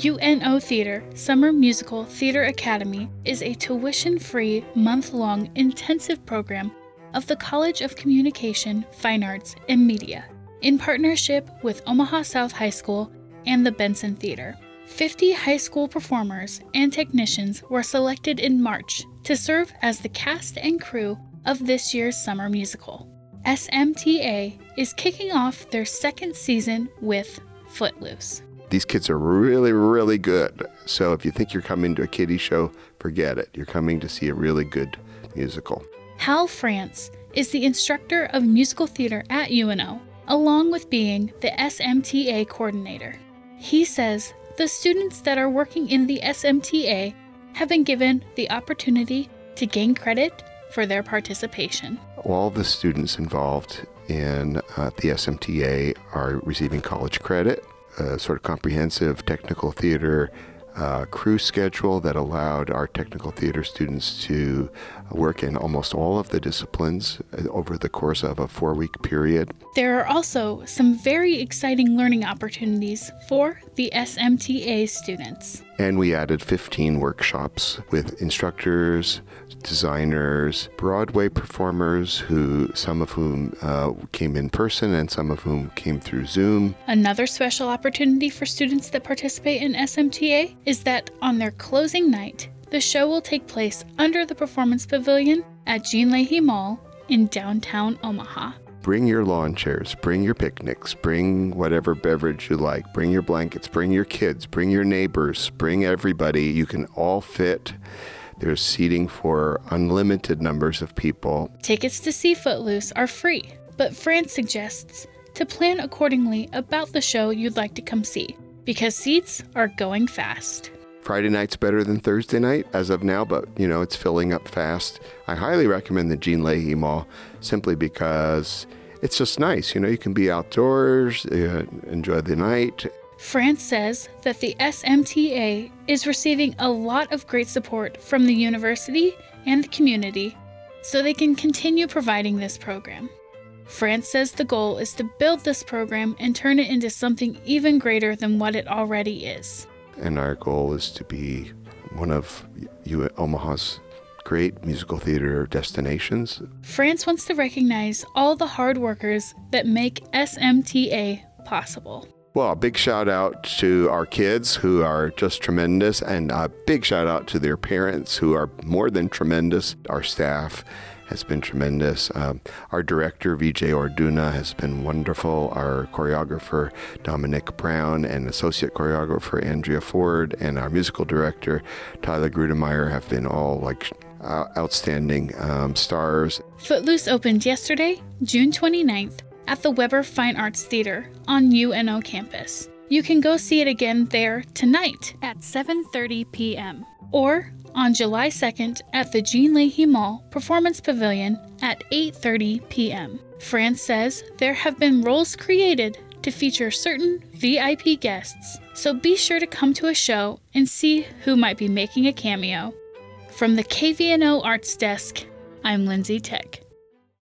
UNO Theater Summer Musical Theater Academy is a tuition-free, month-long intensive program of the College of Communication, Fine Arts, and Media, in partnership with Omaha South High School and the Benson Theater. 50 high school performers and technicians were selected in March to serve as the cast and crew of this year's summer musical. SMTA is kicking off their second season with Footloose. These kids are really, really good. So if you think you're coming to a kiddie show, forget it. You're coming to see a really good musical. Hal France is the instructor of musical theater at UNO, along with being the SMTA coordinator. He says the students that are working in the SMTA have been given the opportunity to gain credit for their participation. All the students involved in the SMTA are receiving college credit, a sort of comprehensive technical theater crew schedule that allowed our technical theater students to work in almost all of the disciplines over the course of a 4-week period. There are also some very exciting learning opportunities for the SMTA students. And we added 15 workshops with instructors, designers, Broadway performers, some of whom came in person and some of whom came through Zoom. Another special opportunity for students that participate in SMTA is that on their closing night, the show will take place under the Performance Pavilion at Jean Leahy Mall in downtown Omaha. Bring your lawn chairs, bring your picnics, bring whatever beverage you like, bring your blankets, bring your kids, bring your neighbors, bring everybody. You can all fit. There's seating for unlimited numbers of people. Tickets to see Footloose are free, but France suggests to plan accordingly about the show you'd like to come see, because seats are going fast. Friday night's better than Thursday night as of now, but it's filling up fast. I highly recommend the Jean Leahy Mall simply because it's just nice. You can be outdoors, enjoy the night. France says that the SMTA is receiving a lot of great support from the university and the community so they can continue providing this program. France says the goal is to build this program and turn it into something even greater than what it already is. And our goal is to be one of Omaha's great musical theater destinations. France wants to recognize all the hard workers that make SMTA possible. Well, a big shout out to our kids who are just tremendous, and a big shout out to their parents who are more than tremendous. Our staff has been tremendous. Our director, Vijay Orduna, has been wonderful. Our choreographer, Dominic Brown, and associate choreographer, Andrea Ford, and our musical director, Tyler Grudemeyer, have been all outstanding stars. Footloose opened yesterday, June 29th, at the Weber Fine Arts Theater on UNO campus. You can go see it again there tonight at 7:30 p.m. or on July 2nd at the Jean Leahy Mall Performance Pavilion at 8:30 p.m. France says there have been roles created to feature certain VIP guests, so be sure to come to a show and see who might be making a cameo. From the KVNO Arts Desk, I'm Lindsay Tech.